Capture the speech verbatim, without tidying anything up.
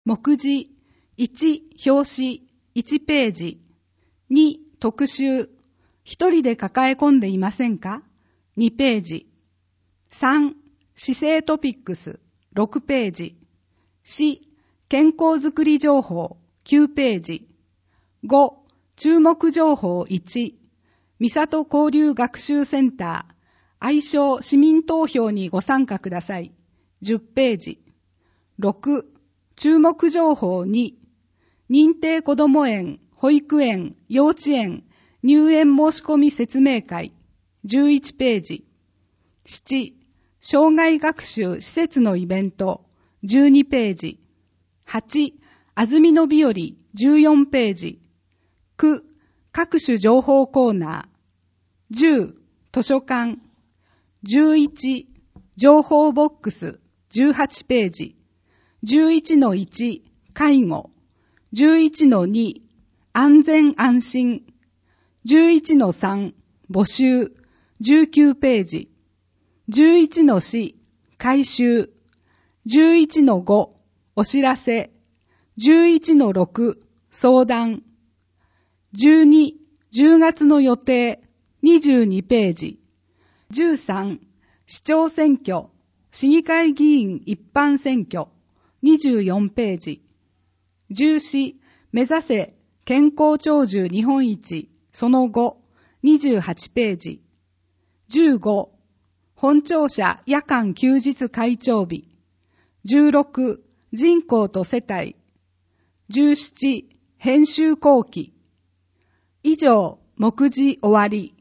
目次いち表紙いちページ、に特集、一人で抱え込んでいませんかにページ、さん姿勢トピックスろくページ、よん健康づくり情報きゅうページ、ご注目情報いち三郷交流学習センター愛称市民投票にご参加くださいじゅっページ、ろく注目情報に認定こども園、保育園、幼稚園入園申し込み説明会じゅういちページ、なな障害学習施設のイベントじゅうにページ、はち安曇野日和じゅうよんページ、きゅう各種情報コーナー、じゅう図書館、じゅういち情報ボックスじゅうはちページ、じゅういちのいち介護、じゅういちのに安全安心、じゅういちのさん募集じゅうきゅうページ、じゅういちのよん回収、じゅういちのごお知らせ、じゅういちのろく相談、じゅうに、じゅうがつの予定にじゅうにページ、じゅうさん市長選挙、市議会議員一般選挙にじゅうよんページ、じゅうよん目指せ健康長寿日本一その後にじゅうはちページ、じゅうご本庁舎夜間休日会長日、じゅうろく人口と世帯、じゅうなな編集後期。以上、目次終わり。